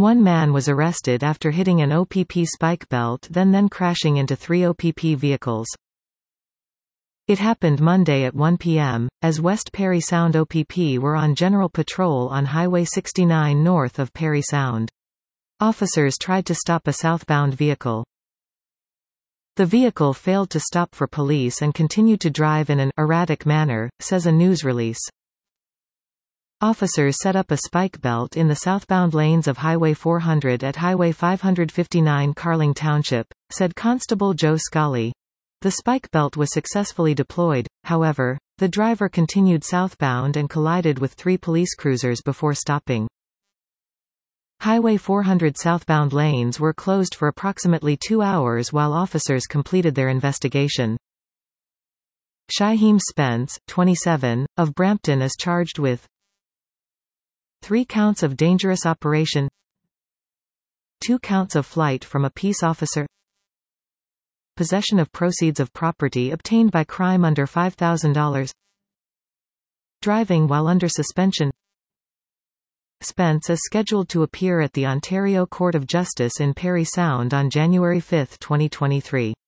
One man was arrested after hitting an OPP spike belt then crashing into 3 OPP vehicles. It happened Monday at 1 p.m., as West Parry Sound OPP were on general patrol on Highway 69 north of Parry Sound. Officers tried to stop a southbound vehicle. The vehicle failed to stop for police and continued to drive in an erratic manner, says a news release. Officers set up a spike belt in the southbound lanes of Highway 400 at Highway 559 Carling Township, said Constable Joe Scully. The spike belt was successfully deployed, however, the driver continued southbound and collided with 3 police cruisers before stopping. Highway 400 southbound lanes were closed for approximately 2 hours while officers completed their investigation. Shyheim Spence, 27, of Brampton is charged with 3 counts of dangerous operation, 2 counts of flight from a peace officer, possession of proceeds of property obtained by crime under $5,000, driving while under suspension. Spence is scheduled to appear at the Ontario Court of Justice in Parry Sound on January 5, 2023.